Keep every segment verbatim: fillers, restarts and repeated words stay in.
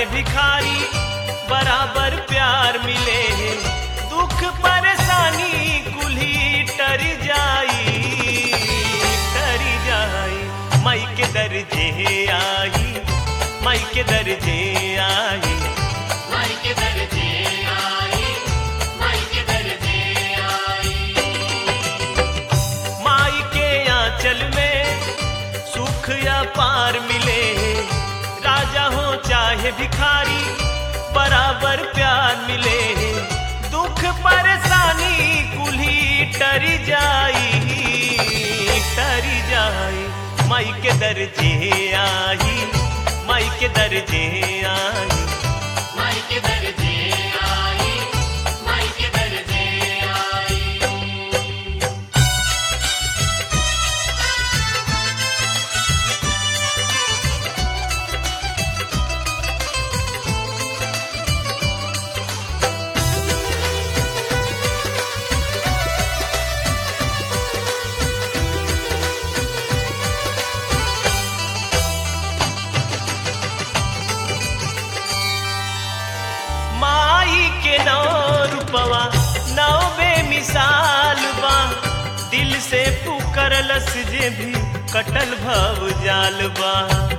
चाहे भिखारी बराबर प्यार मिले। दुख परेशानी कुल्ही टर जाई टरी जाई माई के दर्जे आई माई के दर्जे आई माई के दर्जे आई माई के दर्जे आई। माई के आंचल में सुख या पार मिले। राजा हो चाहे भिखारी बराबर प्यार मिले। दुख परेशानी कुल्ही टरी जाई टरी जाई माई के दर्जे आई माई के दर्जे आई माई के दर्जे आई माई के दर्जे आई। माई के नौ रूपवा नौ बेमिसाल बा। दिल से पुकरलस जे भी कटल भव जाल बा।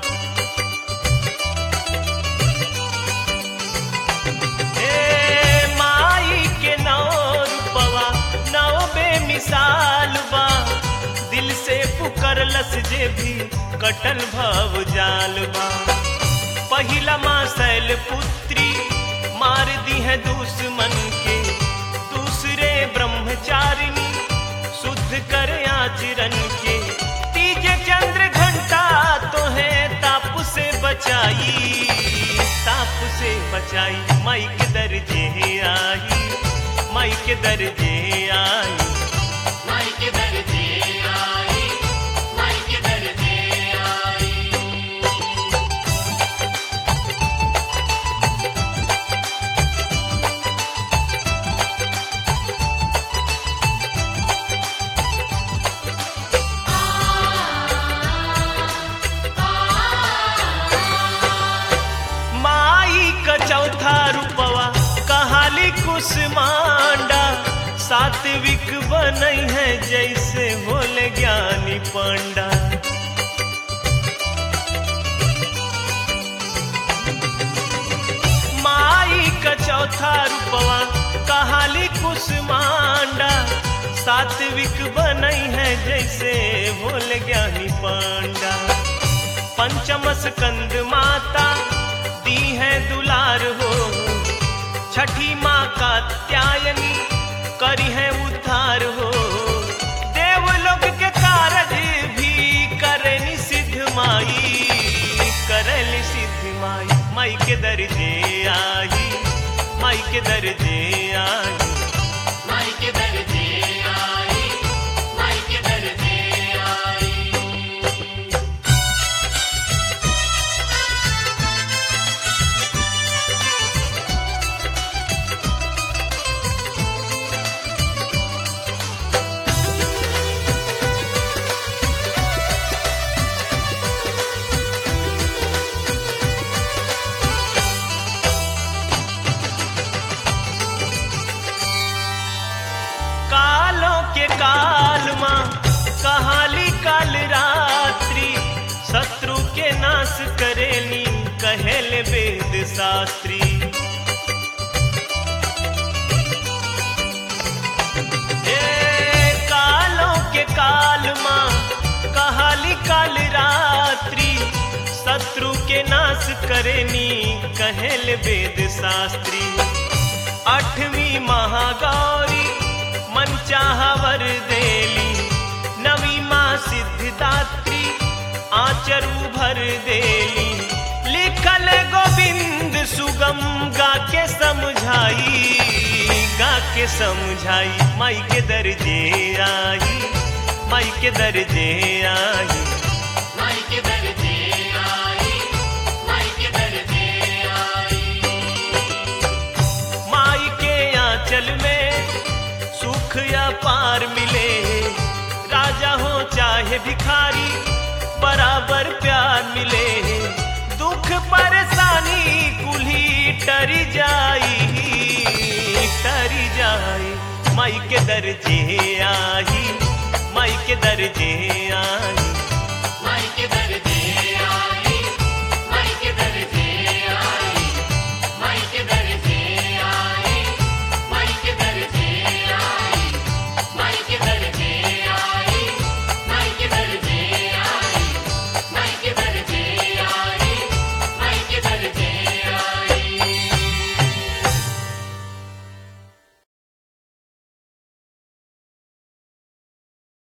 ए माई के नौ रूपवा नौ बेमिसाल बा। दिल से पुकरलस जे भी कटल भव जाल बा। पहिला माँ शैल पुत्री मार दी है दुश्मन के। दूसरे ब्रह्मचारिणी शुद्ध कर आचरण के। तीजे चंद्र घंटा तो है ताप से बचाई ताप से बचाई माई के दर्जे आई माई के दर्जे आई माई के दर्जे आई माई के दर्जे आई। माई का चौथा रूपवा कहाली कुसमांडा। सात्विक बनई है जैसे भोले ज्ञानी पांडा। माई का चौथा रूपवा कहाली कुसमांडा। सात्विक बनई है जैसे भोले ज्ञानी पांडा। पंचम स्कंद माता दी है दुलार हो। छठी माँ कात्यायनी करी है उद्धार हो। देवलोक के कारज भी करनी सिद्ध माई करली सिद्ध माई माई के दर्जे आई माई के दर्जे आई माई के दर्जे आई माई के दर्जे आई। कालों के काल माँ कहाली काल रात्रि। शत्रु के नाश करेली कहेले वेद शास्त्री। ए कालों के काल माँ कहाली काल रात्रि। शत्रु के नाश करेनी कहेले वेद शास्त्री। आठवीं महागौरी मन चाहवर देली। नवी माँ सिद्धिदात्री आचरू भर देली। लिखल गोविंद सुगम गा के समझाई गा के समझाई माई के दर्जे आई माई के दर्जे आई माई के दर्जे आई माई के दर्जे आई। माई के आंचल में सुख या पार मिले। राजा हो चाहे भिखारी बराबर प्यार मिले। दुख परेशानी कुल माई के दर्जे आई, माई के दर्जे आई।